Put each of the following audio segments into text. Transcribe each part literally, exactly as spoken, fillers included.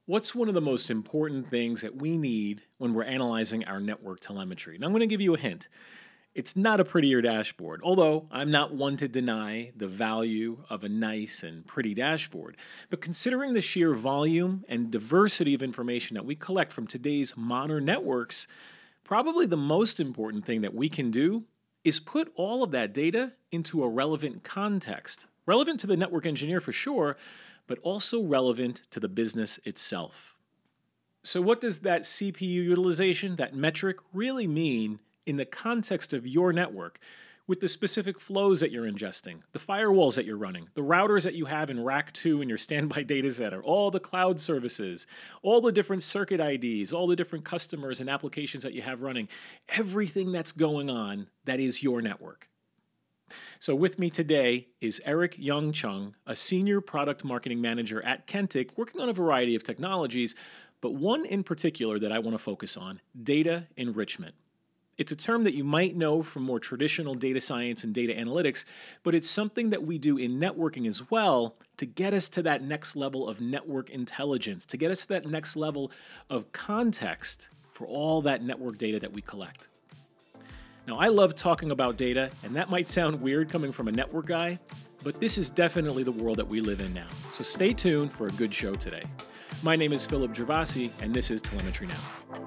What's one of the most important things that we need when we're analyzing our network telemetry? And I'm going to give you a hint. It's not a prettier dashboard, although I'm not one to deny the value of a nice and pretty dashboard. But considering the sheer volume and diversity of information that we collect from today's modern networks, probably the most important thing that we can do is put all of that data into a relevant context. Relevant to the network engineer for sure, but also relevant to the business itself. So what does that C P U utilization, that metric, really mean in the context of your network, with the specific flows that you're ingesting, the firewalls that you're running, the routers that you have in rack two in your standby data center, all the cloud services, all the different circuit I Ds, all the different customers and applications that you have running, everything that's going on that is your network. So with me today is Eric Young Chung, a senior product marketing manager at Kentik, working on a variety of technologies, but one in particular that I want to focus on, data enrichment. It's a term that you might know from more traditional data science and data analytics, but it's something that we do in networking as well to get us to that next level of network intelligence, to get us to that next level of context for all that network data that we collect. Now, I love talking about data, and that might sound weird coming from a network guy, but this is definitely the world that we live in now. So stay tuned for a good show today. My name is Philip Gervasi, and this is Telemetry Now.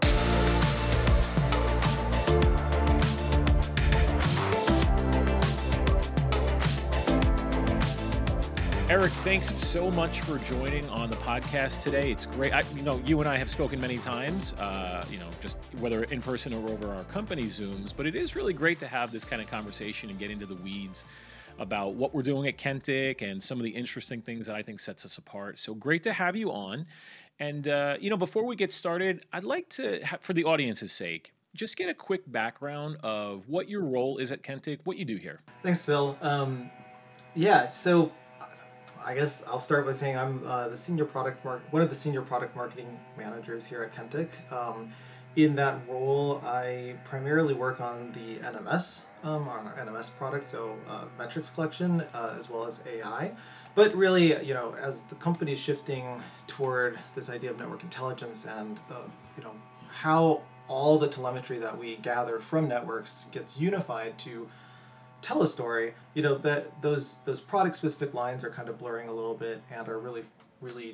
Eric, thanks so much for joining on the podcast today. It's great. I, you know, you and I have spoken many times, uh, you know, just whether in person or over our company Zooms, but it is really great to have this kind of conversation and get into the weeds about what we're doing at Kentik and some of the interesting things that I think sets us apart. So great to have you on. And, uh, you know, before we get started, I'd like to, ha- for the audience's sake, just get a quick background of what your role is at Kentik, what you do here. Thanks, Phil. Um, yeah, so I guess I'll start by saying I'm uh, the senior product mar- one of the senior product marketing managers here at Kentik. Um, in that role, I primarily work on the N M S, um, on our N M S product, so uh, metrics collection uh, as well as A I. But really, you know, as the company is shifting toward this idea of network intelligence and the, you know, how all the telemetry that we gather from networks gets unified to tell a story, you know, that those those product specific lines are kind of blurring a little bit and are really really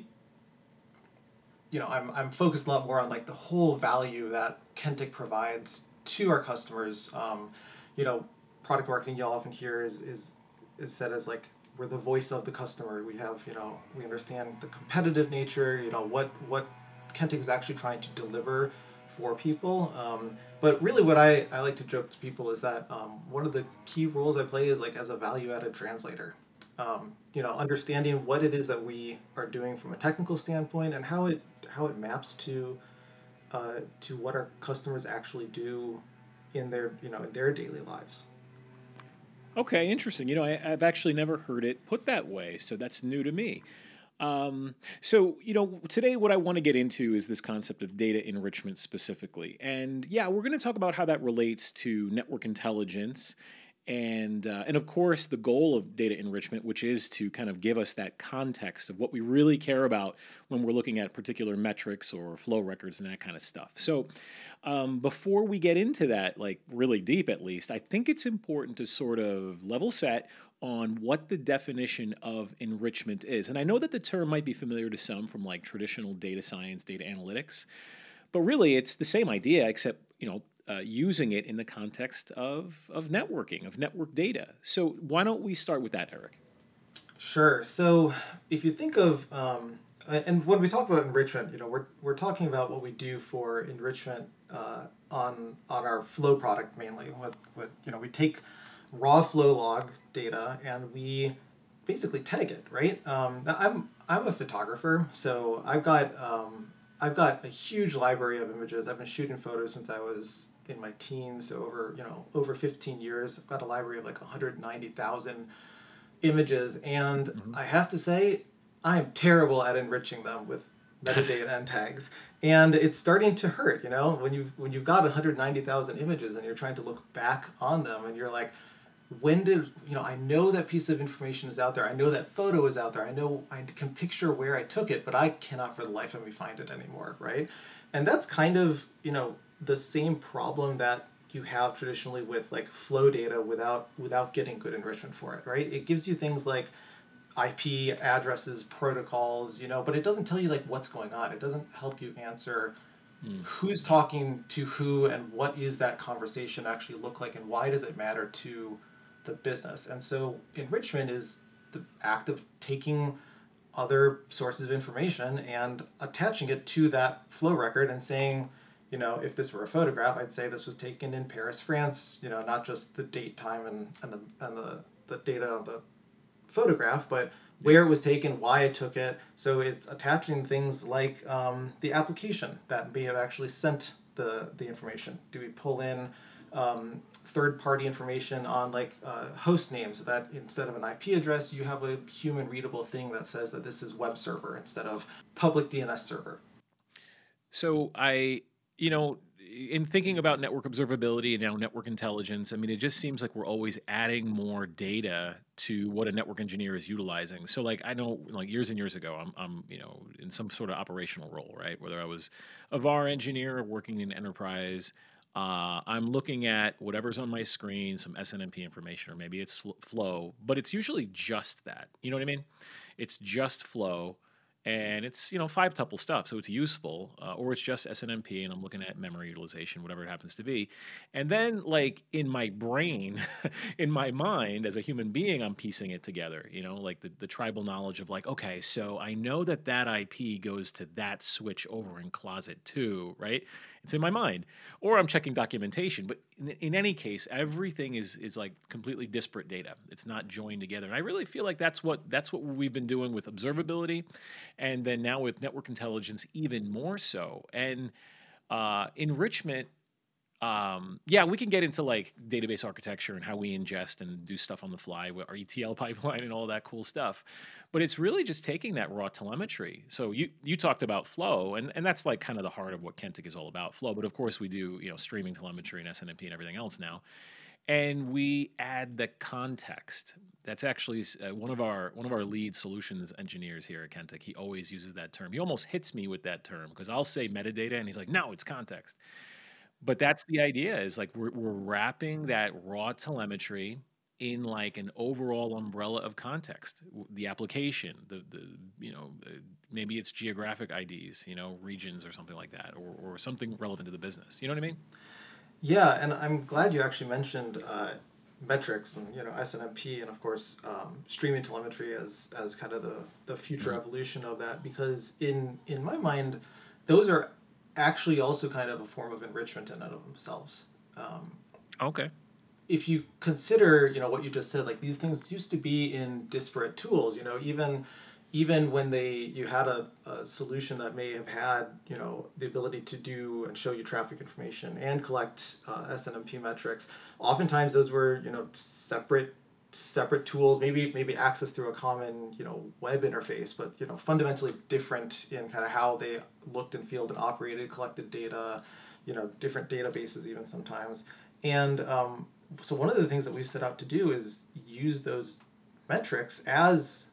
you know, I'm I'm focused a lot more on like the whole value that Kentik provides to our customers. Um, you know, product marketing you'll often hear is is is said as like we're the voice of the customer. We have, you know, we understand the competitive nature, you know, what what Kentik is actually trying to deliver for people. Um, but really what I, I like to joke to people is that um, one of the key roles I play is like as a value-added translator. Um, you know, understanding what it is that we are doing from a technical standpoint and how it how it maps to uh, to what our customers actually do in their, you know, in their daily lives. Okay, interesting. You know, I, I've actually never heard it put that way, so that's new to me. Um, so, you know, today what I want to get into is this concept of data enrichment specifically. And yeah, we're going to talk about how that relates to network intelligence and uh, and of course the goal of data enrichment, which is to kind of give us that context of what we really care about when we're looking at particular metrics or flow records and that kind of stuff. So um, before we get into that, like really deep at least, I think it's important to sort of level set on what the definition of enrichment is. And I know that the term might be familiar to some from like traditional data science, data analytics, but really it's the same idea, except, you know, uh, using it in the context of, of networking, of network data. So why don't we start with that, Eric? Sure. So if you think of um, and when we talk about enrichment, you know, we're we're talking about what we do for enrichment uh, on on our flow product mainly. With with you know, we take raw flow log data and we basically tag it, right? Um, now I'm I'm a photographer, so I've got um, I've got a huge library of images. I've been shooting photos since I was in my teens, so over you know over fifteen years. I've got a library of like one hundred ninety thousand images, and Mhm. I have to say I'm terrible at enriching them with metadata and tags. And it's starting to hurt, you know, when you've when you've got one hundred ninety thousand images and you're trying to look back on them and you're like, when did, you know, I know that piece of information is out there. I know that photo is out there. I know I can picture where I took it, but I cannot for the life of me find it anymore, right? And that's kind of, you know, the same problem that you have traditionally with like flow data without without getting good enrichment for it, right? It gives you things like I P addresses, protocols, you know, but it doesn't tell you like what's going on. It doesn't help you answer Mm. who's talking to who and what is that conversation actually look like and why does it matter to the business. And so enrichment is the act of taking other sources of information and attaching it to that flow record and saying, you know, if this were a photograph, I'd say this was taken in Paris, France, you know, not just the date, time, and, and the and the, the data of the photograph, but Yeah. where it was taken, why it took it. So it's attaching things like um, the application that may have actually sent the, the information. Do we pull in um, third-party information on like uh, host names so that instead of an I P address, you have a human readable thing that says that this is web server instead of public D N S server. So I, you know, in thinking about network observability and now network intelligence, I mean, it just seems like we're always adding more data to what a network engineer is utilizing. So, like, I know, like years and years ago, I'm, I'm, you know, in some sort of operational role, right? Whether I was a V A R engineer working in enterprise, uh, I'm looking at whatever's on my screen, some S N M P information, or maybe it's sl- flow, but it's usually just that. You know what I mean? It's just flow and it's you know five tuple stuff, so it's useful, uh, or it's just S N M P, and I'm looking at memory utilization, whatever it happens to be, and then like in my brain, in my mind as a human being, I'm piecing it together, you know, like the, the tribal knowledge of like, okay, so I know that that I P goes to that switch over in closet two, right? It's in my mind, or I'm checking documentation, but in, in any case, everything is is like completely disparate data. It's not joined together, and I really feel like that's what that's what we've been doing with observability and then now with network intelligence even more so. And uh, enrichment, um, yeah, we can get into like database architecture and how we ingest and do stuff on the fly with our E T L pipeline and all that cool stuff. But it's really just taking that raw telemetry. So you you talked about flow, and, and that's like kind of the heart of what Kentic is all about, flow. But of course we do, you know, streaming telemetry and S N M P and everything else now, and we add the context. That's actually uh, one of our one of our lead solutions engineers here at Kentic. He always uses that term. He almost hits me with that term because I'll say metadata, and he's like, "No, it's context." But that's the idea. Is like we're we're wrapping that raw telemetry in like an overall umbrella of context. The application, the the you know uh, maybe it's geographic I Ds, you know, regions or something like that, or or something relevant to the business. You know what I mean? Yeah, and I'm glad you actually mentioned uh, metrics and you know S N M P and of course um, streaming telemetry as as kind of the the future Mhm. evolution of that because in in my mind those are actually also kind of a form of enrichment in and of themselves. Um, Okay. if you consider, you know, what you just said, like these things used to be in disparate tools, you know, even even when they you had a, a solution that may have had, you know, the ability to do and show you traffic information and collect uh, S N M P metrics, oftentimes those were, you know, separate separate tools, maybe maybe access through a common, you know, web interface, but you know, fundamentally different in kind of how they looked and felt and operated, collected data, you know, different databases even sometimes. And um, so one of the things that we've set out to do is use those metrics as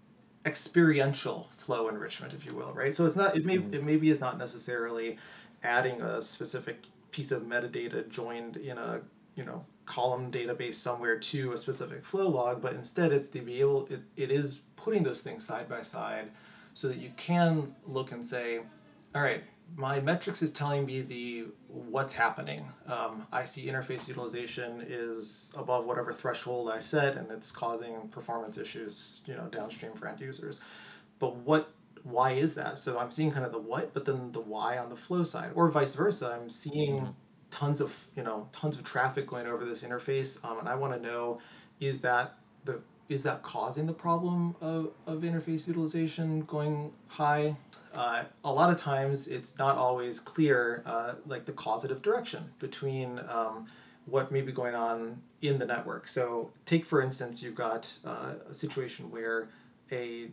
experiential flow enrichment, if you will, right? So it's not it may Mhm. it maybe is not necessarily adding a specific piece of metadata joined in a you know column database somewhere to a specific flow log, but instead it's to be able it, it is putting those things side by side so that you can look and say, all right, my metrics is telling me the what's happening. Um, I see interface utilization is above whatever threshold I set, and it's causing performance issues, you know, downstream for end users. But what, why is that? So I'm seeing kind of the what, but then the why on the flow side, or vice versa. I'm seeing Mhm. tons of, you know, tons of traffic going over this interface, um, and I want to know, is that the is that causing the problem of, of interface utilization going high? Uh, a lot of times it's not always clear, uh, like the causative direction between um, what may be going on in the network. So take, for instance, you've got uh, a situation where a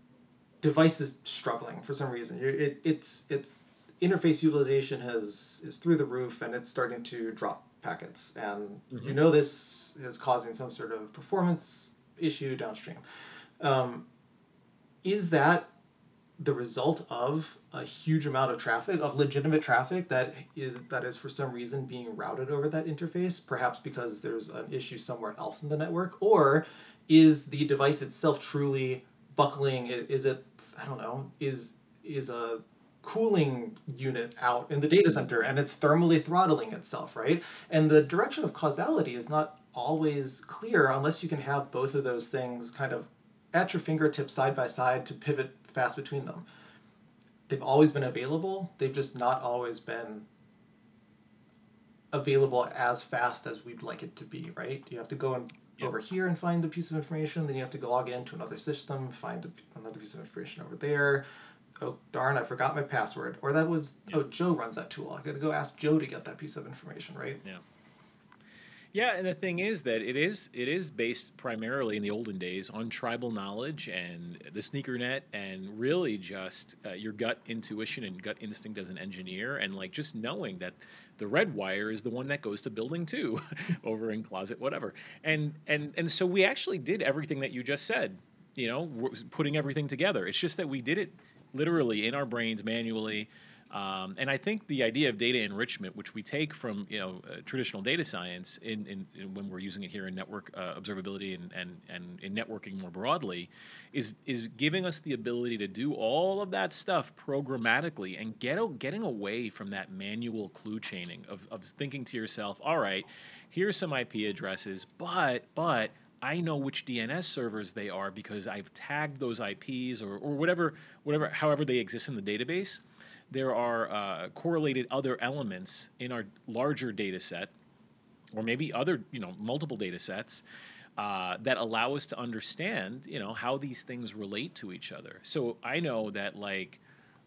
device is struggling for some reason. You're, it, it's it's interface utilization has is through the roof and it's starting to drop packets, and you Hmm. know this is causing some sort of performance issue downstream. Um, is that the result of a huge amount of traffic, of legitimate traffic that is that is for some reason being routed over that interface, perhaps because there's an issue somewhere else in the network? Or is the device itself truly buckling? Is it, I don't know, is is a cooling unit out in the data center and it's thermally throttling itself, right? And the direction of causality is not always clear unless you can have both of those things kind of at your fingertips side by side to pivot fast between them. They've always been available. They've just not always been available as fast as we'd like it to be, right? You have to go and Yeah. over here and find a piece of information, then you have to go log into another system, find a, another piece of information over there. Oh darn, I forgot my password. Or that was, Yeah. oh, Joe runs that tool. I gotta go ask Joe to get that piece of information, right? Yeah. Yeah, and the thing is that it is it is based primarily in the olden days on tribal knowledge and the sneaker net, and really just uh, your gut intuition and gut instinct as an engineer, and like just knowing that the red wire is the one that goes to building two over in closet whatever. And and and so we actually did everything that you just said, you know, putting everything together. It's just that we did it literally in our brains manually. Um, and I think the idea of data enrichment, which we take from you know uh, traditional data science, in, in, in when we're using it here in network uh, observability and, and and in networking more broadly, is is giving us the ability to do all of that stuff programmatically and get getting away from that manual clue chaining of of thinking to yourself, all right, here's some I P addresses, but but I know which D N S servers they are because I've tagged those I Ps or, or whatever, whatever, however they exist in the database. There are uh, correlated other elements in our larger data set, or maybe other, you know, multiple data sets uh, that allow us to understand, you know, how these things relate to each other. So I know that like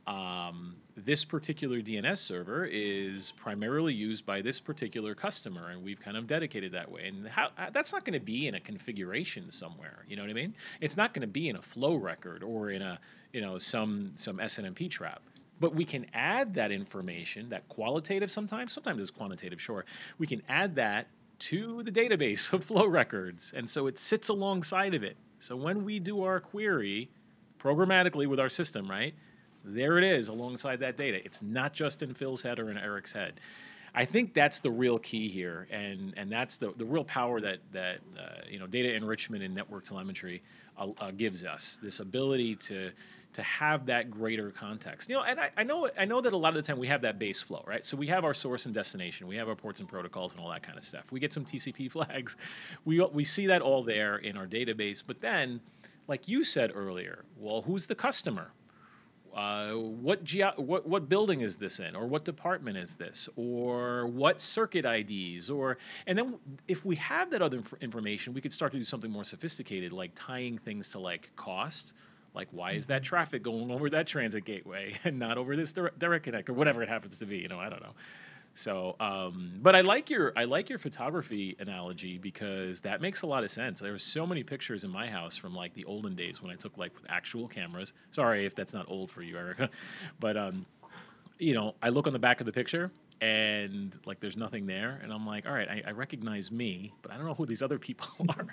um, this particular D N S server is primarily used by this particular customer, and we've kind of dedicated that way. And how that's not going to be in a configuration somewhere. You know what I mean? It's not going to be in a flow record or in a you know some some S N M P trap. But we can add that information, that qualitative sometimes, sometimes it's quantitative, sure. We can add that to the database of flow records. And so it sits alongside of it. So when we do our query programmatically with our system, right? There it is alongside that data. It's not just in Phil's head or in Eric's head. I think that's the real key here, and and that's the, the real power that that uh, you know data enrichment and network telemetry uh, uh, gives us, this ability to to have that greater context. You know, and I, I know I know that a lot of the time we have that base flow, right? So we have our source and destination, we have our ports and protocols and all that kind of stuff. We get some T C P flags, we we see that all there in our database. But then, like you said earlier, well, who's the customer? Uh, what, ge- what what building is this in, or what department is this, or what circuit I Ds, or and then if we have that other inf- information, we could start to do something more sophisticated, like tying things to like cost, like why is that Mm-hmm. traffic going over that transit gateway and not over this direct, direct connect or whatever it happens to be, you know, I don't know. So, um, but I like your I like your photography analogy because that makes a lot of sense. There were so many pictures in my house from like the olden days when I took like with actual cameras. Sorry if that's not old for you, Erica, but um, you know, I look on the back of the picture and like there's nothing there, and I'm like, all right, I, I recognize me, but I don't know who these other people are.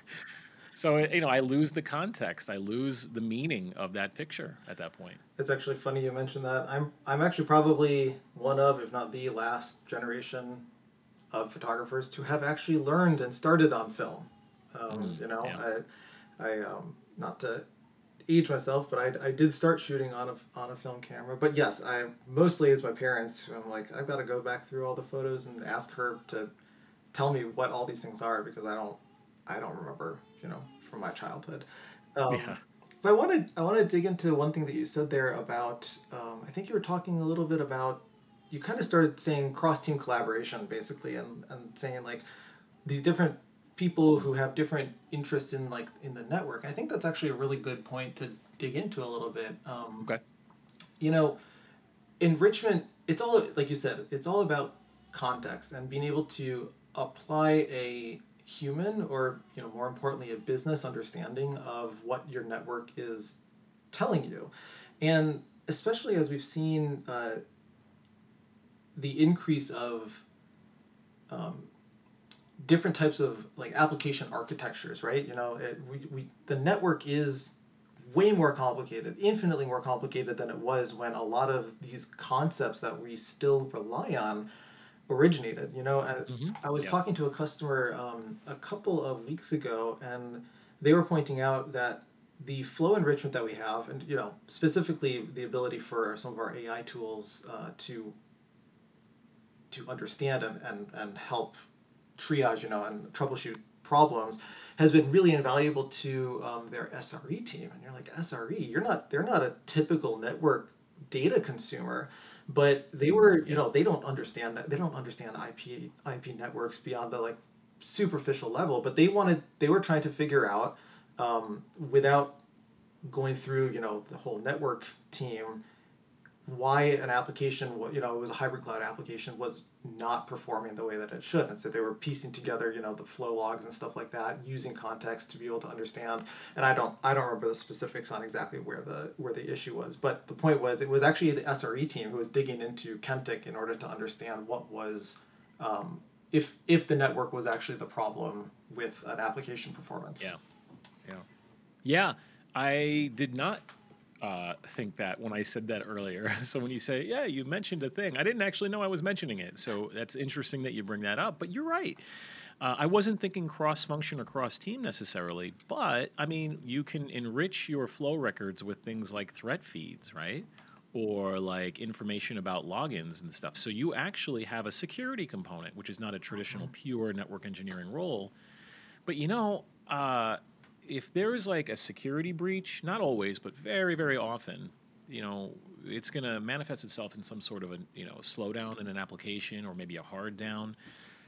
So you know, I lose the context, I lose the meaning of that picture at that point. It's actually funny you mentioned that. I'm I'm actually probably one of, if not the last generation of photographers to have actually learned and started on film. Um, Mm, you know, yeah. I I um, not to age myself, but I, I did start shooting on a on a film camera. But yes, I mostly it's my parents who I'm like I've got to go back through all the photos and ask her to tell me what all these things are because I don't I don't remember, you know, from my childhood. Yeah. Um, but I wanted I want to dig into one thing that you said there about um, I think you were talking a little bit about you kind of started saying cross team collaboration basically and, and saying like these different people who have different interests in like in the network. I think that's actually a really good point to dig into a little bit. Um, Okay. you know, enrichment it's all like you said it's all about context and being able to apply a human or you know more importantly a business understanding of what your network is telling you and especially as we've seen uh, the increase of um, different types of like application architectures, right? You know, it, we, we the network is way more complicated, infinitely more complicated than it was when a lot of these concepts that we still rely on originated. You know, I, Hmm. I was Yep. talking to a customer um, a couple of weeks ago, and they were pointing out that the flow enrichment that we have, and you know, specifically the ability for some of our A I tools uh, to to understand and, and, and help triage, you know, and troubleshoot problems has been really invaluable to um, their S R E team. And you're like, S R E, you're not, they're not a typical network data consumer, but they were, you Yep. know, they don't understand that. They don't understand I P, I P networks beyond the like superficial level, but they wanted, they were trying to figure out um, without going through, you know, the whole network team, why an application, you know, it was a hybrid cloud application, was not performing the way that it should. And so they were piecing together, you know, the flow logs and stuff like that, using context to be able to understand. And I don't, I don't remember the specifics on exactly where the where the issue was, but the point was, it was actually the S R E team who was digging into Kentik in order to understand what was, um, if if the network was actually the problem with an application performance. Yeah. Yeah. Yeah. I did not uh, think that when I said that earlier. So when you say, yeah, you mentioned a thing, I didn't actually know I was mentioning it. So that's interesting that you bring that up. But you're right. Uh, I wasn't thinking cross function or cross team necessarily, but I mean, you can enrich your flow records with things like threat feeds, right? Or like information about logins and stuff. So you actually have a security component, which is not a traditional pure network engineering role. But you know, uh, if there is like a security breach, not always, but very, very often, you know, it's going to manifest itself in some sort of a you know slowdown in an application or maybe a hard down.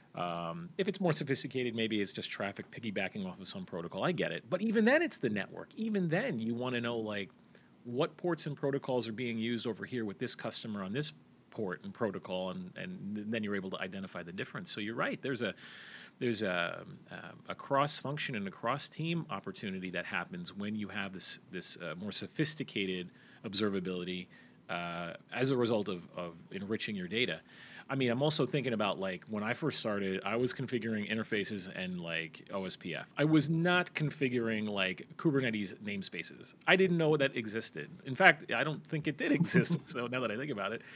Um, if it's more sophisticated, maybe it's just traffic piggybacking off of some protocol. I get it, but even then, it's the network. Even then, you want to know like what ports and protocols are being used over here with this customer on this port and protocol, and and then you're able to identify the difference. So you're right. There's a there's a, a, a cross function and a cross team opportunity that happens when you have this this uh, more sophisticated observability uh, as a result of, of enriching your data. I mean, I'm also thinking about like when I first started, I was configuring interfaces and like O S P F. I was not configuring like Kubernetes namespaces. I didn't know that existed. In fact, I don't think it did exist. So now that I think about it,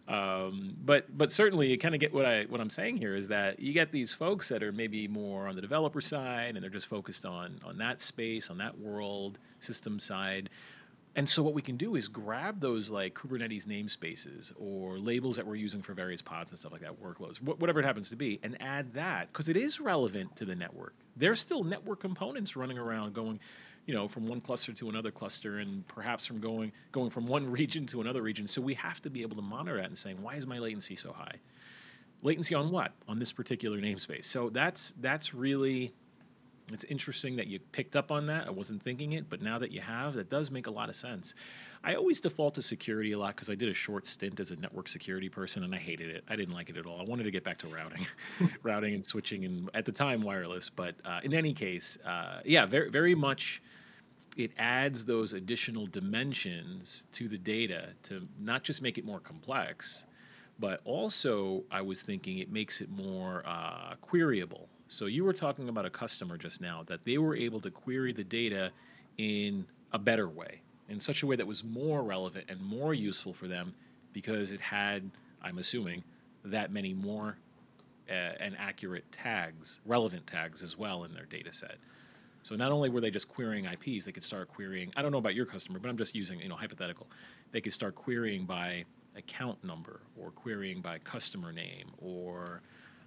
um, but but certainly you kind of get what I what I'm saying here is that you get these folks that are maybe more on the developer side and they're just focused on on that space, on that world system side. And so what we can do is grab those like Kubernetes namespaces or labels that we're using for various pods and stuff like that, workloads, wh- whatever it happens to be, and add that because it is relevant to the network. There's still network components running around going, you know, from one cluster to another cluster, and perhaps from going going from one region to another region. So we have to be able to monitor that and saying, why is my latency so high? Latency on what? On this particular namespace. So that's that's really it's interesting that you picked up on that. I wasn't thinking it, but now that you have, that does make a lot of sense. I always default to security a lot because I did a short stint as a network security person and I hated it. I didn't like it at all. I wanted to get back to routing, routing and switching, and at the time wireless. But uh, in any case, uh, yeah, very very much. It adds those additional dimensions to the data to not just make it more complex, but also I was thinking it makes it more uh, queryable. So you were talking about a customer just now that they were able to query the data in a better way, in such a way that was more relevant and more useful for them because it had, I'm assuming, that many more uh, and accurate tags, relevant tags as well in their data set. So not only were they just querying I Ps, they could start querying. I don't know about your customer, but I'm just using you know hypothetical. They could start querying by account number or querying by customer name or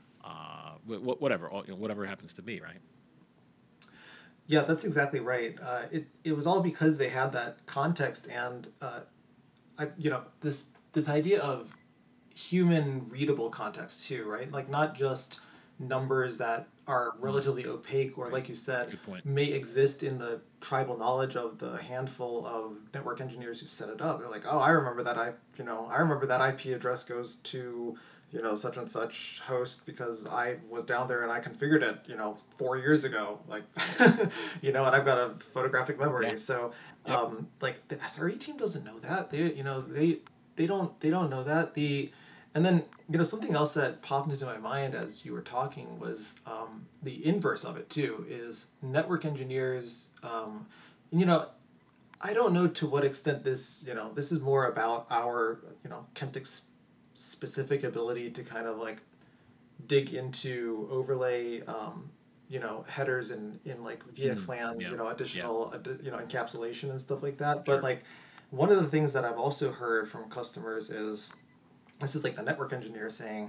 uh, wh- whatever you know, whatever it happens to be, right? Yeah, that's exactly right. Uh, it it was all because they had that context and uh, I you know this this idea of human readable context too, right? Like not just numbers that are Mm, relatively opaque or right. like you said Good point. may exist in the tribal knowledge of the handful of network engineers who set it up. They're like, oh, I remember that I you know I remember that I P address goes to you know such and such host because I was down there and I configured it you know four years ago, like you know, and I've got a photographic Yeah. memory. So Yep. um, like the S R E team doesn't know that. They you know they they don't they don't know that. The And then, you know, something else that popped into my mind as you were talking was um, the inverse of it too, is network engineers, um, you know, I don't know to what extent this, you know, this is more about our, you know, Kentic's specific ability to kind of like dig into overlay, um, you know, headers in, in like Mm, VXLAN, yeah. you know, Yeah. additional, you know, encapsulation and stuff like that. But Sure. like one of the things that I've also heard from customers is this is like the network engineer saying,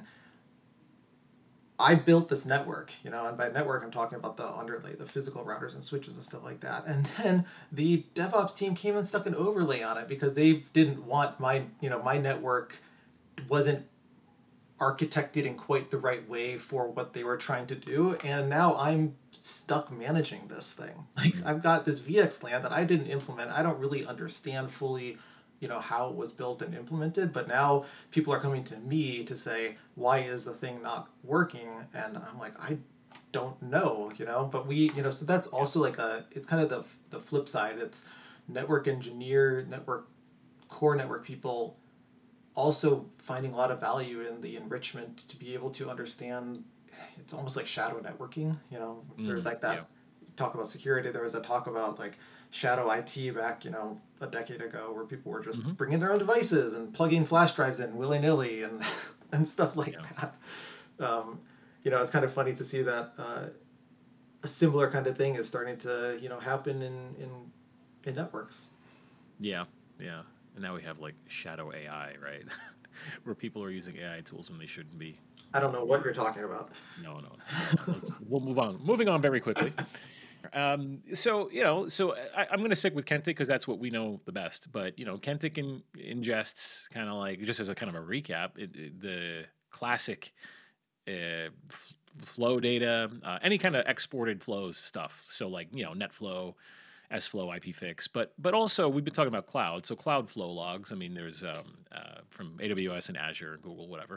I built this network, you know, and by network I'm talking about the underlay, the physical routers and switches and stuff like that. And then the DevOps team came and stuck an overlay on it because they didn't want my, you know, my network wasn't architected in quite the right way for what they were trying to do. And now I'm stuck managing this thing. Like Mm, I've got this VXLAN that I didn't implement. I don't really understand fully, you know, how it was built and implemented, but now people are coming to me to say, why is the thing not working? And I'm like, I don't know, you know, but we, you know, so that's yeah. also like a, it's kind of the, the flip side. It's network engineer, network core network people also finding a lot of value in the enrichment to be able to understand. It's almost like shadow networking, you know. There's Mm, like yeah. that talk about security. There was a talk about like shadow I T back, you know, a decade ago, where people were just Hmm. bringing their own devices and plugging flash drives in willy nilly and and stuff like Yeah. that. Um, you know, it's kind of funny to see that uh, a similar kind of thing is starting to, you know, happen in in in networks. Yeah. Yeah. And now we have like shadow A I, right? Where people are using A I tools when they shouldn't be. I don't Uh, know what or you're talking about. no, no, no. Let's we'll move on. Moving on very quickly. Um, so you know, so I, I'm going to stick with Kentic because that's what we know the best. But you know, Kentic in, ingests kind of like just as a kind of a recap, it, it, the classic uh, f- flow data, uh, any kind of exported flows stuff. So like you know, NetFlow, SFlow, IPFix, but but also we've been talking about cloud. So cloud flow logs. I mean, there's um, uh, from A W S and Azure, Google, whatever.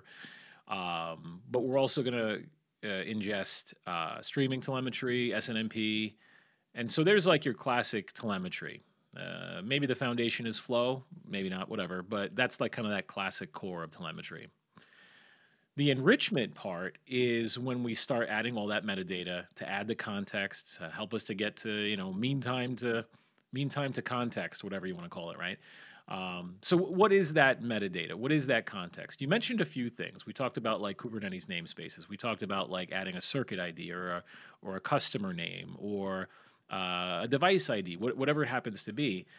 Um, but we're also going to uh, ingest uh, streaming telemetry, S N M P, and so there's like your classic telemetry. Uh, maybe the foundation is flow, maybe not, whatever, but that's like kind of that classic core of telemetry. The enrichment part is when we start adding all that metadata to add the context, to help us to get to, you know, mean time to mean time to context, whatever you want to call it, right? Um, so what is that metadata? What is that context? You mentioned a few things. We talked about like Kubernetes namespaces. We talked about like adding a circuit I D or a, or a customer name or uh, a device I D, wh- whatever it happens to be.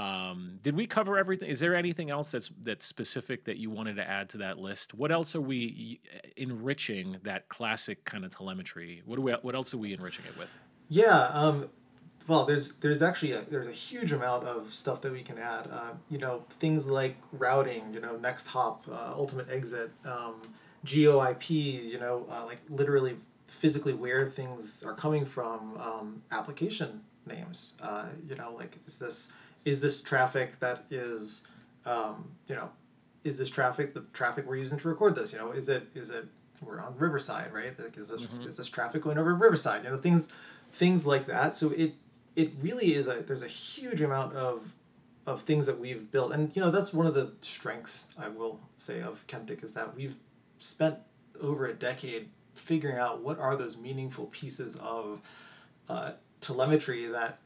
Um, did we cover everything? Is there anything else that's that's specific that you wanted to add to that list? What else are we enriching that classic kind of telemetry? What do we? What else are we enriching it with? Yeah, um, well, there's there's actually a, there's a huge amount of stuff that we can add. Uh, you know, things like routing, you know, next hop, uh, ultimate exit, um, geo I P, you know, uh, like literally physically where things are coming from, um, application names. Uh, you know, like is this is this traffic that is, um, you know, is this traffic the traffic we're using to record this? You know, is it is it we're on Riverside, right? Like, is this Mm-hmm. is this traffic going over Riverside? You know, things things like that. So it it really is a there's a huge amount of of things that we've built, and you know that's one of the strengths I will say of Kentic is that we've spent over a decade figuring out what are those meaningful pieces of uh, telemetry that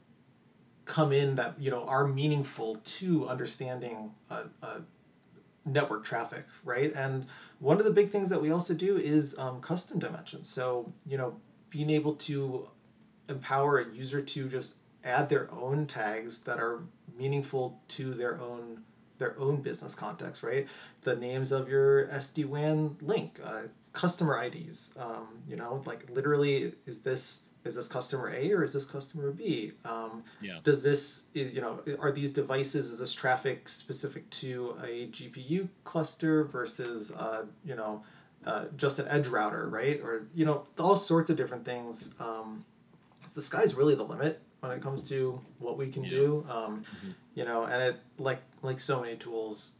come in that you know are meaningful to understanding a, a network traffic, right? And one of the big things that we also do is um, custom dimensions. So you know being able to empower a user to just add their own tags that are meaningful to their own their own business context, right? The names of your S D WAN link, uh, customer I Ds. Um, you know, like literally, is this is this customer A or is this customer B? Um, Yeah. does this, you know, are these devices, is this traffic specific to a G P U cluster versus, uh, you know, uh, just an edge router, right? Or, you know, all sorts of different things. Um, the sky's really the limit when it comes to what we can Yeah. do. Um, Mm-hmm. you know, and it like like so many tools,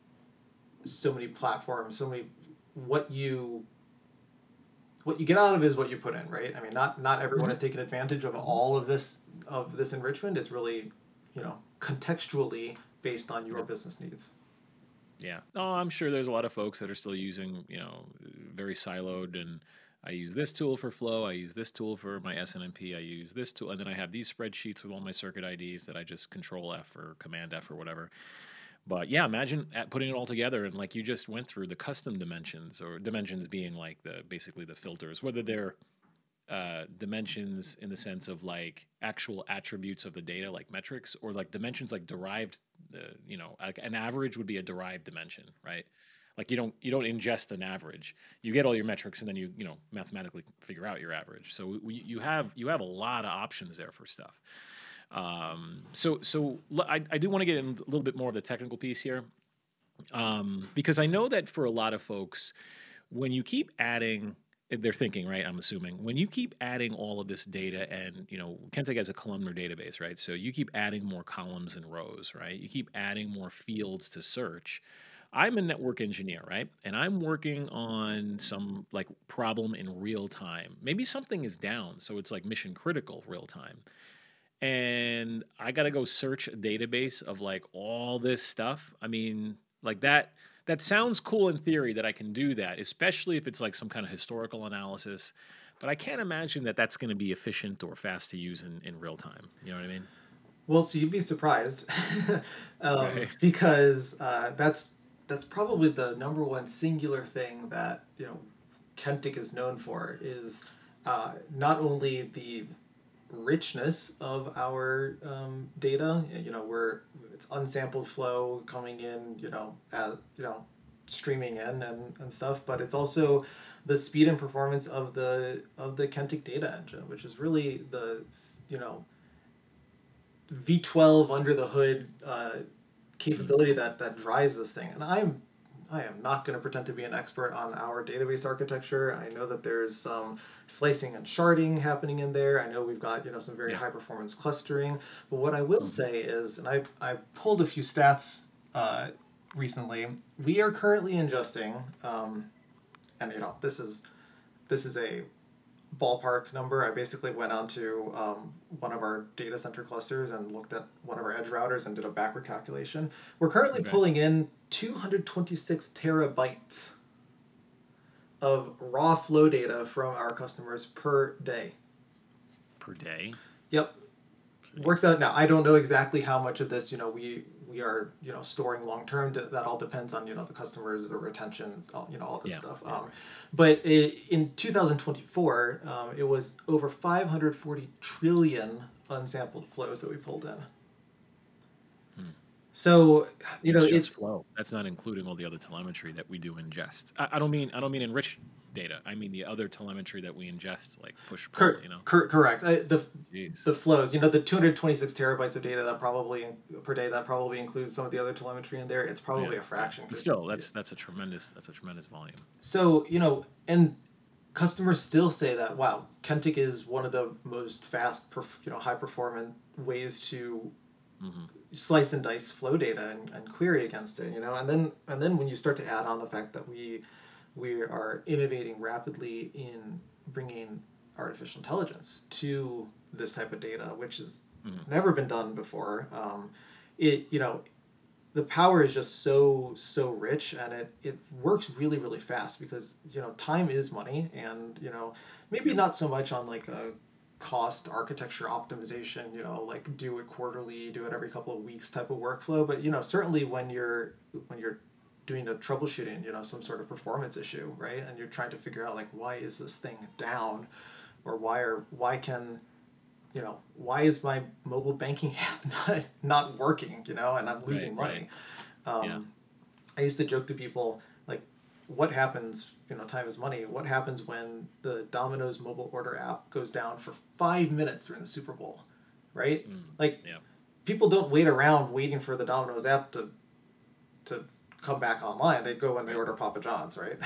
so many platforms, so many what you what you get out of is what you put in, right? I mean, not not everyone Mm-hmm. has taken advantage of Mm-hmm. all of this of this enrichment. It's really, you know, contextually based on your Yep. business needs. Yeah. Oh, I'm sure there's a lot of folks that are still using, you know, very siloed, and I use this tool for flow, I use this tool for my S N M P, I use this tool, and then I have these spreadsheets with all my circuit I Ds that I just control F or command F or whatever. But yeah, imagine at putting it all together, and like you just went through the custom dimensions, or dimensions being like the basically the filters, whether they're uh, dimensions in the sense of like actual attributes of the data, like metrics, or like dimensions like derived. Uh, you know, like an average would be a derived dimension, right? Like you don't you don't ingest an average. You get all your metrics, and then you you know mathematically figure out your average. So we, you have you have a lot of options there for stuff. Um, so so l- I, I do want to get in a little bit more of the technical piece here, um, because I know that for a lot of folks, when you keep adding, they're thinking, right? I'm assuming when you keep adding all of this data, and you know, Kentic has a columnar database, right? So you keep adding more columns and rows, right? You keep adding more fields to search. I'm a network engineer, right? And I'm working on some like problem in real time. Maybe something is down, so it's like mission critical real time, and I got to go search a database of like all this stuff. I mean, like that that sounds cool in theory that I can do that, especially if it's like some kind of historical analysis. But I can't imagine that that's going to be efficient or fast to use in, in real time. You know what I mean? Well, so you'd be surprised, um, Right. because uh, that's that's probably the number one singular thing that you know Kentic is known for is uh, not only the richness of our um, data. You know, we're it's unsampled flow coming in. You know, as you know, streaming in and, and stuff. But it's also the speed and performance of the of the Kentic data engine, which is really the you know V twelve under the hood uh, Mm. capability that that drives this thing. And I'm I am not going to pretend to be an expert on our database architecture. I know that there's some slicing and sharding happening in there. I know we've got you know some very Yeah. high performance clustering. But what I will Hmm. say is, and I I pulled a few stats uh, recently. We are currently ingesting, um, and you know this is this is a ballpark number. I basically went onto um, one of our data center clusters and looked at one of our edge routers and did a backward calculation. We're currently Okay. pulling in two hundred twenty-six terabytes of raw flow data from our customers per day. Per day. Yep, works Jeez. out. Now I don't know exactly how much of this you know we we are you know storing long term. That, that all depends on you know the customers, the retention, all, you know all that Yeah. stuff. Yeah. Um, Right. but it, in two thousand twenty-four, um, it was over five hundred forty trillion unsampled flows that we pulled in. Hmm. So you know That's just it flow. That's not including all the other telemetry that we do ingest. I, I don't mean I don't mean enriched data. I mean the other telemetry that we ingest, like push pull. cor- You know. cor- correct. I, the Jeez. the flows, you know, the two hundred twenty-six terabytes of data that probably per day that probably includes some of the other telemetry in there. It's Yeah. probably a Yeah. fraction But because still, that's that's a tremendous that's a tremendous volume. so you know and customers still say that wow, Kentic is one of the most fast, you know, high performant ways to Hmm. slice and dice flow data and, and query against it. You know, and then and then when you start to add on the fact that we we are innovating rapidly in bringing artificial intelligence to this type of data, which has Hmm. never been done before. Um, it you know the power is just so so rich, and it it works really really fast because you know time is money, and you know maybe Yep. not so much on like a cost architecture optimization, you know like do it quarterly, do it every couple of weeks type of workflow, but you know certainly when you're when you're doing a troubleshooting, you know some sort of performance issue, right, and you're trying to figure out like why is this thing down, or why are why can you know, why is my mobile banking app not, not working, you know, and I'm Right. losing Right. money? Yeah. Um, I used to joke to people, like, what happens, you know, time is money. What happens when the Domino's mobile order app goes down for five minutes during the Super Bowl, right? Mm. Like, Yeah. people don't wait around waiting for the Domino's app to, to come back online. They go when they Right. order Papa John's, right?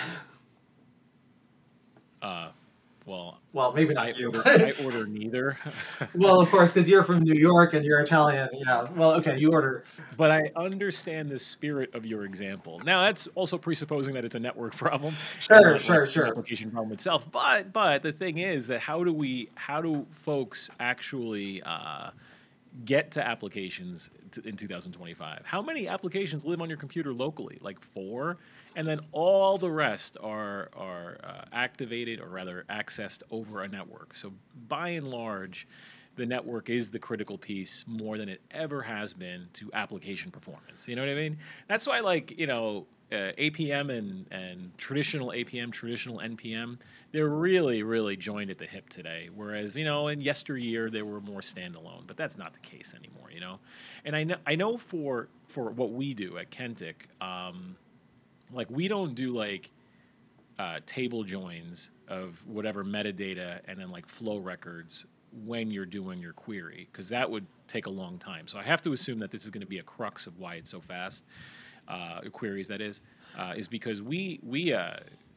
Uh. Well, Well, maybe I not you, order but I order neither. well, of course, because you're from New York and you're Italian. Yeah. Well, okay, you order. But I understand the spirit of your example. Now, that's also presupposing that it's a network problem and Sure, not like sure, an sure. application problem itself. But but the thing is that how do we how do folks actually uh, get to applications t- in two thousand twenty-five. How many applications live on your computer locally? Like four, and then all the rest are are uh, activated or rather accessed over a network. So by and large, the network is the critical piece more than it ever has been to application performance. You know what I mean? That's why, like, you know, uh, A P M and, and traditional A P M, traditional N P M, they're really, really joined at the hip today. Whereas, you know, in yesteryear, they were more standalone, but that's not the case anymore, you know? And I know, I know for, for what we do at Kentic, um, like, we don't do, like, uh, table joins of whatever metadata and then like flow records when you're doing your query, because that would take a long time. So I have to assume that this is going to be a crux of why it's so fast. Uh, queries, that is, uh, is because we we uh,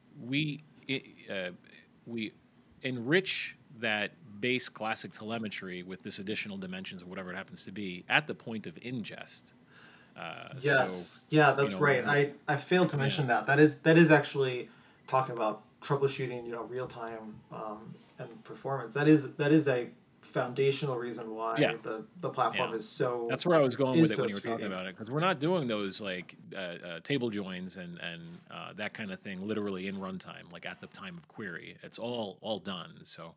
we uh, we enrich that base classic telemetry with this additional dimensions or whatever it happens to be at the point of ingest. Uh, so Yes, yeah, you that's know, right. I I failed to yeah, mention that. That is that is actually talking about troubleshooting, you know, real time um, and performance. That is that is a foundational reason yeah, why the the platform yeah. is so That's where I was going with is it so when you were talking speedy. about it, because we're not doing those like uh, uh, table joins and and uh, that kind of thing literally in runtime, like at the time of query. It's all all done. So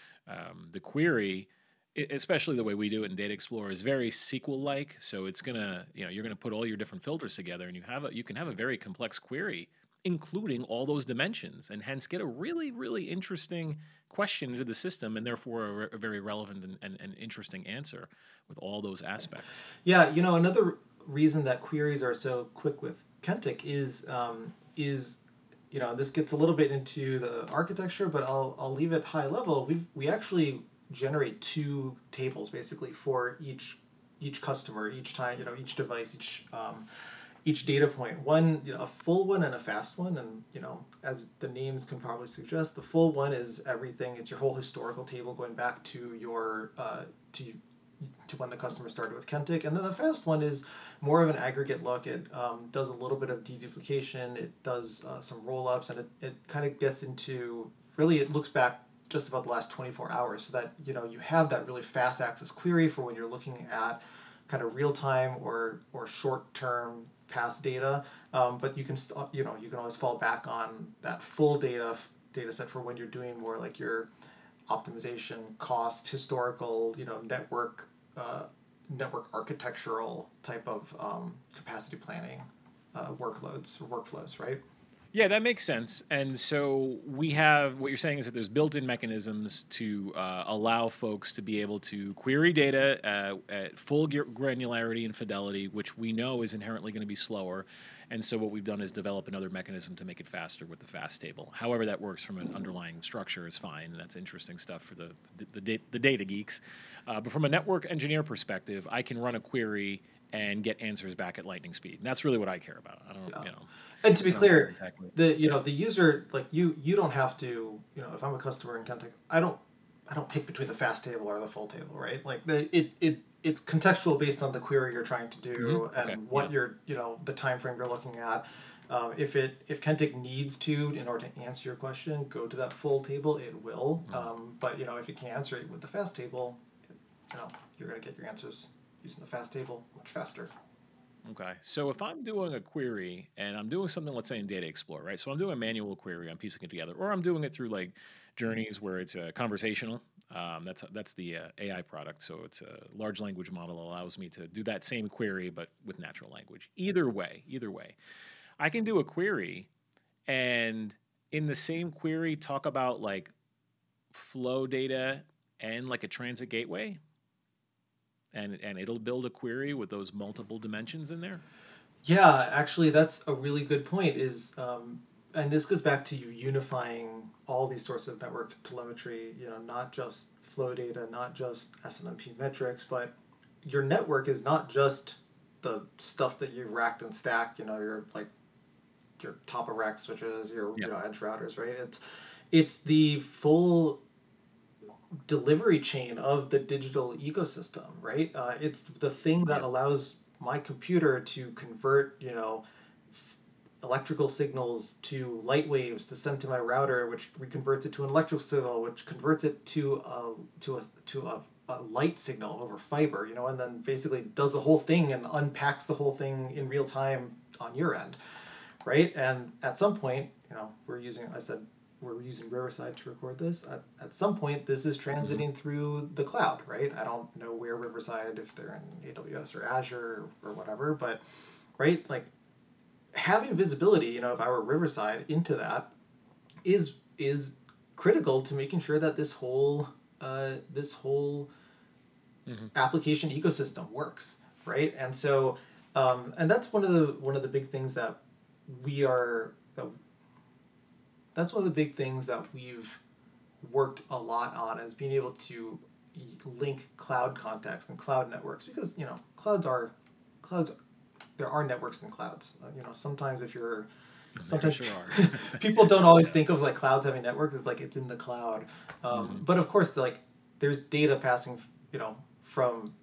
um, the query, e- especially the way we do it in Data Explorer, is very S Q L-like. So it's gonna, you know, you're gonna put all your different filters together, and you have a you can have a very complex query, including all those dimensions, and hence get a really really interesting question into the system, and therefore a, re- a very relevant and, and, and interesting answer with all those aspects. Yeah, you know, another reason that queries are so quick with Kentic is um, is you know, this gets a little bit into the architecture, but I'll I'll leave it high level. We we actually generate two tables basically for each each customer, each time, you know, each device, each um, each data point. One, you know, a full one and a fast one, and you know, as the names can probably suggest, the full one is everything. It's your whole historical table going back to your uh, to to when the customer started with Kentic. And then the fast one is more of an aggregate look. It um, does a little bit of deduplication. It does uh, some roll ups, and it, it kind of gets into really, it looks back just about the last twenty-four hours, so that you know you have that really fast access query for when you're looking at kind of real time or or short term past data. Um, but you can st- you know you can always fall back on that full data data set for when you're doing more like your optimization, cost, historical, you know, network, uh, network architectural type of um, capacity planning uh, workloads or workflows, right? Yeah, that makes sense. And so we have what you're saying is that there's built-in mechanisms to uh, allow folks to be able to query data uh, at full gu- granularity and fidelity, which we know is inherently going to be slower. And so what we've done is develop another mechanism to make it faster with the fast table. However, that works from an underlying structure is fine. And that's interesting stuff for the the, the, da- the data geeks. Uh, but from a network engineer perspective, I can run a query and get answers back at lightning speed. And that's really what I care about. I don't, Yeah. you know. And to be I don't care clear, exactly. the you Yeah. know the user, like you you don't have to, you know, if I'm a customer in Kentic, I don't I don't pick between the fast table or the full table, right? Like the it it it's contextual based on the query you're trying to Hmm. do Okay. and Yeah. what you're, you know, the time frame you're looking at. Um, if it if Kentic needs to, in order to answer your question, go to that full table, it will. Mm. Um, but you know, if it can answer it with the fast table, it, you know, you're gonna get your answers using the fast table much faster. Okay. So if I'm doing a query and I'm doing something, let's say in Data Explorer, right? So I'm doing a manual query, I'm piecing it together, or I'm doing it through like journeys where it's uh, conversational. Um, that's that's the uh, A I product. So it's a large language model that allows me to do that same query but with natural language. Either way, either way, I can do a query and in the same query talk about like flow data and like a transit gateway, and and it'll build a query with those multiple dimensions in there. Yeah, actually, that's a really good point. Is um, and this goes back to you unifying all these sorts of network telemetry. You know, not just flow data, not just S N M P metrics, but your network is not just the stuff that you've racked and stacked. You know, your like your top of rack switches, your Yeah. you know edge routers, right? It's it's the full delivery chain of the digital ecosystem, right? Uh, it's the thing that Yeah. allows my computer to convert, you know, s- electrical signals to light waves to send to my router, which reconverts it to an electrical signal, which converts it to a to a to a a light signal over fiber, you know, and then basically does the whole thing and unpacks the whole thing in real time on your end, right? And at some point, you know, we're using, I said, we're using Riverside to record this. At, at some point, this is Mm-hmm. transiting through the cloud, right? I don't know where Riverside, if they're in A W S or Azure or, or whatever, but right, like having visibility, you know, if I were Riverside into that is is critical to making sure that this whole uh, this whole Mm-hmm. application ecosystem works, right? And so, um, and that's one of the one of the big things that we are. That, that's one of the big things that we've worked a lot on is being able to link cloud context and cloud networks because you know clouds are clouds there are networks in clouds. Uh, you know sometimes if you're There sometimes sure are. people don't always think of like clouds having networks. It's like it's in the cloud, um, Mm-hmm. but of course, like there's data passing, you know, from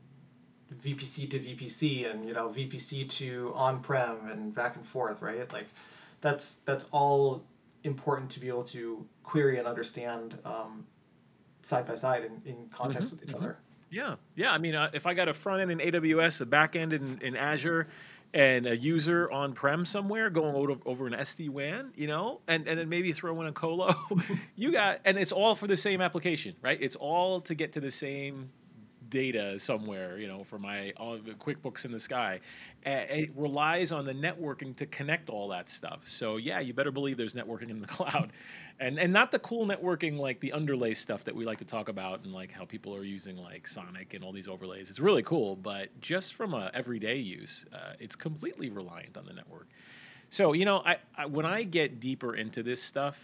V P C to V P C and you know V P C to on-prem and back and forth, right? Like that's that's all important to be able to query and understand um, side by side in, in context with Mm-hmm. each Mm-hmm. other. Yeah, yeah. I mean, uh, if I got a front end in A W S, a back end in, in Azure, and a user on prem somewhere going over, over an S D WAN, you know, and, and then maybe throw in a colo, you got, and it's all for the same application, right? It's all to get to the same data somewhere, you know, for my all the QuickBooks in the sky. Uh, it relies on the networking to connect all that stuff. So yeah, you better believe there's networking in the cloud, and and not the cool networking like the underlay stuff that we like to talk about and like how people are using like Sonic and all these overlays. It's really cool, but just from a everyday use, uh, it's completely reliant on the network. So you know, I, I when I get deeper into this stuff,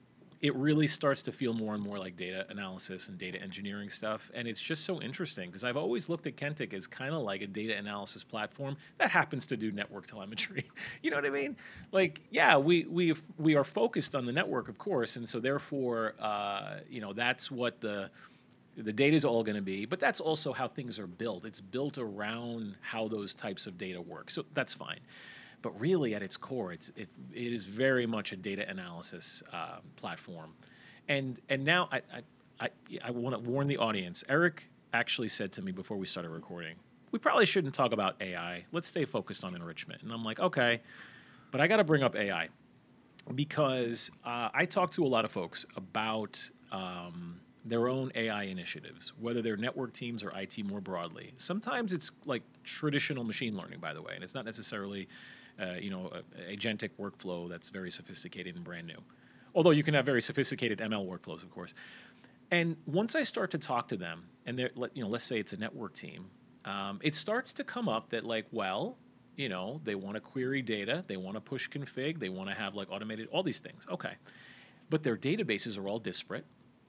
it really starts to feel more and more like data analysis and data engineering stuff. And it's just so interesting because I've always looked at Kentic as kind of like a data analysis platform that happens to do network telemetry. You know what I mean? Like, yeah, we we we are focused on the network, of course, and so therefore, uh, you know, that's what the the data is all going to be. But that's also how things are built. It's built around how those types of data work. So that's fine. But really, at its core, it's it, it is very much a data analysis uh, platform. And and now I I, I, I want to warn the audience. Eric actually said to me before we started recording, we probably shouldn't talk about A I. Let's stay focused on enrichment. And I'm like, okay, but I got to bring up A I because uh, I talk to a lot of folks about um, their own A I initiatives, whether they're network teams or I T more broadly. Sometimes it's like traditional machine learning, by the way, and it's not necessarily, uh, you know, a, a agentic workflow that's very sophisticated and brand new. Although you can have very sophisticated M L workflows, of course. And once I start to talk to them, and they're, you know, let's say it's a network team, um, it starts to come up that like, well, you know, they want to query data, they want to push config, they want to have like automated, all these things. Okay, but their databases are all disparate.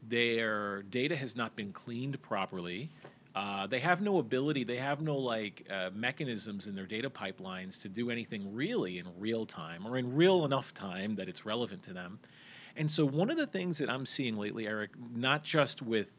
Their data has not been cleaned properly. Uh, they have no ability, they have no like uh, mechanisms in their data pipelines to do anything really in real time or in real enough time that it's relevant to them. And so one of the things that I'm seeing lately, Eric, not just with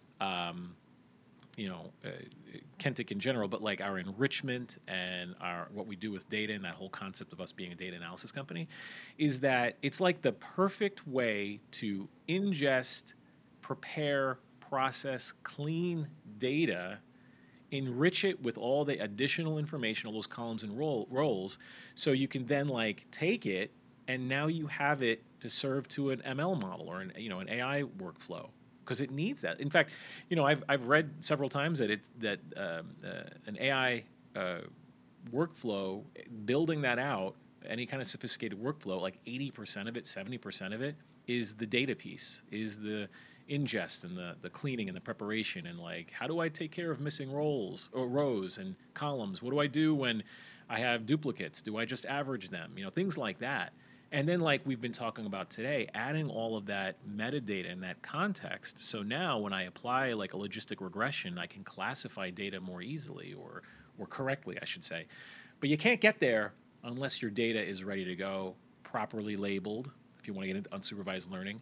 um, you know uh, Kentic in general, but like our enrichment and our what we do with data and that whole concept of us being a data analysis company, is that it's like the perfect way to ingest, prepare, process, clean data, enrich it with all the additional information, all those columns and roll, roles, so you can then like take it and now you have it to serve to an M L model or an you know an A I workflow because it needs that. In fact, you know I've I've read several times that it that um, uh, an A I uh, workflow building that out, any kind of sophisticated workflow, like eighty percent of it, seventy percent of it is the data piece, is the ingest and the, the cleaning and the preparation and like how do I take care of missing roles or rows and columns? What do I do when I have duplicates? Do I just average them? You know, things like that. And then like we've been talking about today, adding all of that metadata and that context. So now when I apply like a logistic regression, I can classify data more easily or or correctly, I should say. But you can't get there unless your data is ready to go, properly labeled, if you want to get into unsupervised learning,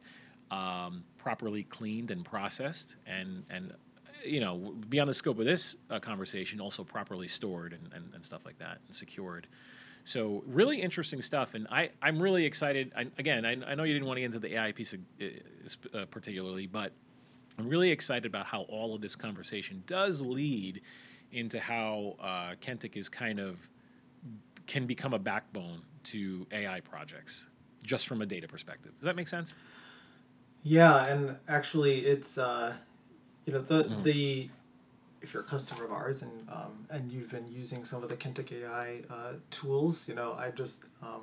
um, properly cleaned and processed, and and you know beyond the scope of this uh, conversation, also properly stored and, and, and stuff like that and secured. So really interesting stuff, and I I'm really excited. I, again, I, I know you didn't want to get into the A I piece of, uh, particularly, but I'm really excited about how all of this conversation does lead into how uh, Kentic is kind of can become a backbone to A I projects, just from a data perspective. Does that make sense? Yeah, and actually, it's uh, you know the Mm. the if you're a customer of ours and um, and you've been using some of the Kentic A I uh, tools, you know, I just um,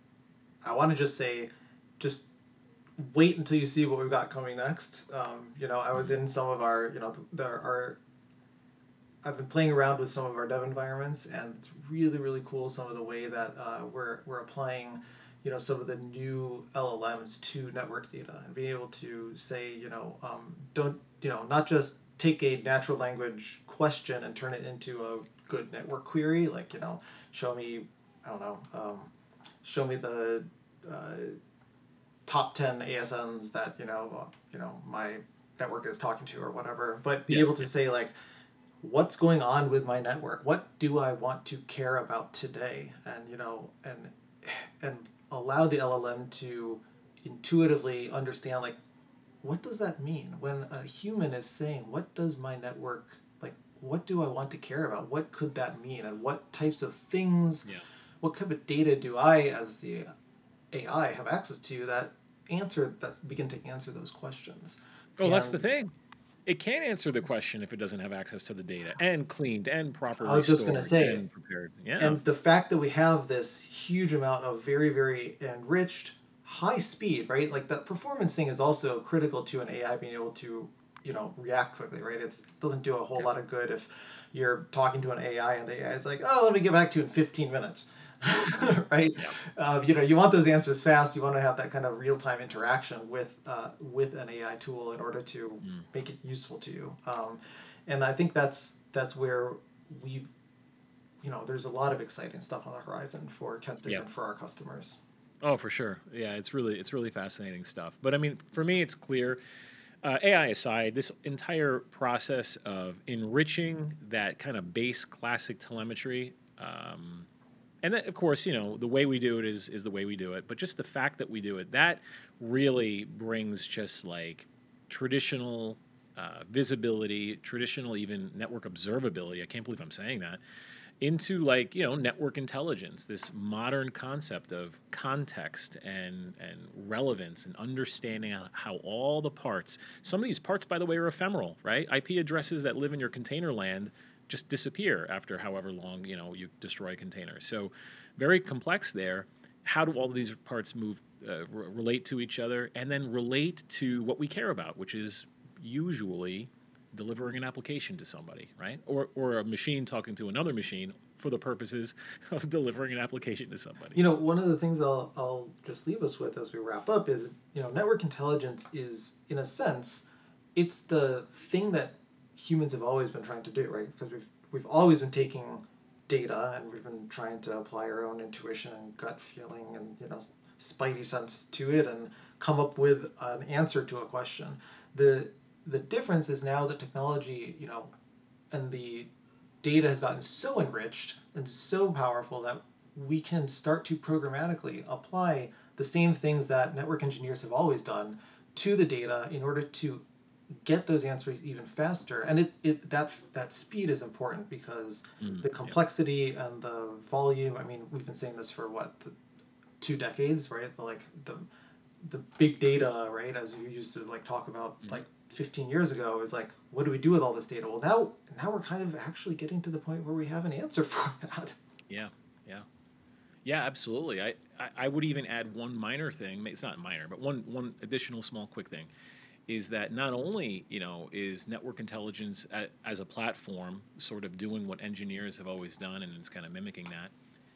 I want to just say, just wait until you see what we've got coming next. Um, you know, I was Mm. in some of our, you know, there are I've been playing around with some of our dev environments, and it's really, really cool some of the way that uh, we're we're applying, you know, some of the new L L Ms to network data and being able to say, you know, um, don't, you know, not just take a natural language question and turn it into a good network query, like, you know, show me, I don't know, um, show me the uh, top ten A S Ns that, you know, uh, you know, my network is talking to or whatever, but be Yeah. able to say like, what's going on with my network? What do I want to care about today? And you know, and and allow the L L M to intuitively understand like, what does that mean when a human is saying, what does my network like? What do I want to care about? What could that mean? And what types of things? Yeah. What type of data do I, as the A I, have access to that answer that begin to answer those questions? Oh, that's the And thing. It can't answer the question if it doesn't have access to the data and cleaned and I properly was just going to stored say, and prepared. Yeah. and the fact that we have this huge amount of very very enriched high speed, right, like that performance thing is also critical to an AI being able to, you know, react quickly, right? It's, it doesn't do a whole Yeah. lot of good if you're talking to an AI and the AI is like, oh, let me get back to you in fifteen minutes. Yeah. Right. Yeah. Um, you know, you want those answers fast. You want to have that kind of real-time interaction with uh, with an A I tool in order to Mm. make it useful to you. Um, and I think that's that's where we, you know, there's a lot of exciting stuff on the horizon for Kentic Yeah. and for our customers. Oh, for sure. Yeah, it's really it's really fascinating stuff. But I mean, for me, it's clear. Uh, A I aside, this entire process of enriching that kind of base classic telemetry, um, and then of course, you know, the way we do it is is the way we do it. But just the fact that we do it, that really brings just like traditional uh, visibility, traditional even network observability. I can't believe I'm saying that into like you know network intelligence, this modern concept of context and and relevance and understanding how all the parts, some of these parts by the way are ephemeral, right? IP addresses that live in your container land just disappear after however long you know you destroy a container. So very complex there. How do all of these parts move, uh, r- relate to each other, and then relate to what we care about, which is usually delivering an application to somebody, right? Or or a machine talking to another machine for the purposes of delivering an application to somebody. You know, one of the things I'll, I'll just leave us with as we wrap up is, you know, network intelligence is, in a sense, it's the thing that humans have always been trying to do, right? Because we've we've always been taking data and we've been trying to apply our own intuition and gut feeling and, you know, spidey sense to it and come up with an answer to a question. The the difference is now that technology, you know, and the data has gotten so enriched and so powerful that we can start to programmatically apply the same things that network engineers have always done to the data in order to get those answers even faster. And it, it that that speed is important because Mm, the yeah. complexity and the volume, I mean, we've been saying this for what, the two decades, right? The, like the the big data, right, as you used to like talk about Hmm. like fifteen years ago, is like, what do we do with all this data? Well, now now we're kind of actually getting to the point where we have an answer for that. Yeah. Yeah. Yeah. Absolutely. I, I I would even add one minor thing. It's not minor, but one one additional small quick thing is that not only you know is network intelligence a, as a platform sort of doing what engineers have always done and it's kind of mimicking that.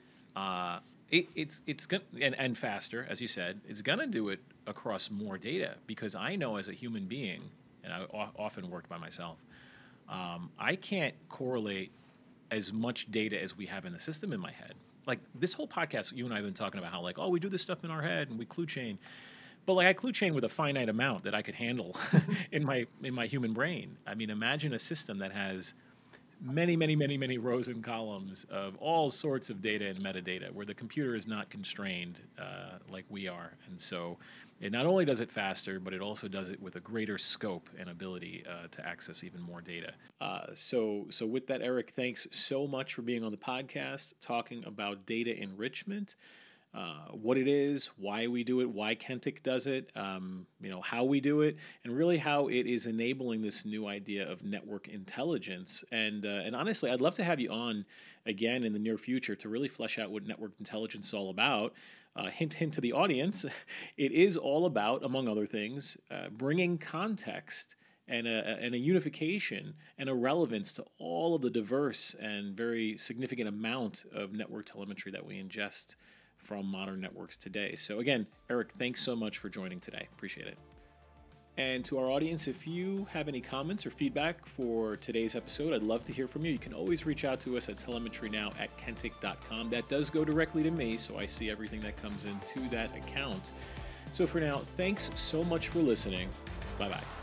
Uh, it, it's it's gonna and, and faster, as you said. It's gonna do it across more data because I know as a human being, and I o- often work by myself. Um, I can't correlate as much data as we have in the system in my head. Like this whole podcast, you and I have been talking about how like, oh, we do this stuff in our head and we clue chain, but like I clue chain with a finite amount that I could handle in my in my human brain. I mean, imagine a system that has many, many, many, many rows and columns of all sorts of data and metadata where the computer is not constrained uh, like we are. And so it not only does it faster, but it also does it with a greater scope and ability uh, to access even more data. Uh, so, so with that, Eric, thanks so much for being on the podcast, talking about data enrichment. Uh, what it is, why we do it, why Kentic does it, um, you know, how we do it, and really how it is enabling this new idea of network intelligence. And uh, and honestly, I'd love to have you on again in the near future to really flesh out what network intelligence is all about. Uh, hint, hint to the audience, it is all about, among other things, uh, bringing context and a, and a unification and a relevance to all of the diverse and very significant amount of network telemetry that we ingest from modern networks today. So again, Eric, thanks so much for joining today. Appreciate it. And to our audience, if you have any comments or feedback for today's episode, I'd love to hear from you. You can always reach out to us at telemetry now at kentic dot com. That does go directly to me, so I see everything that comes into that account. So for now, thanks so much for listening. Bye-bye.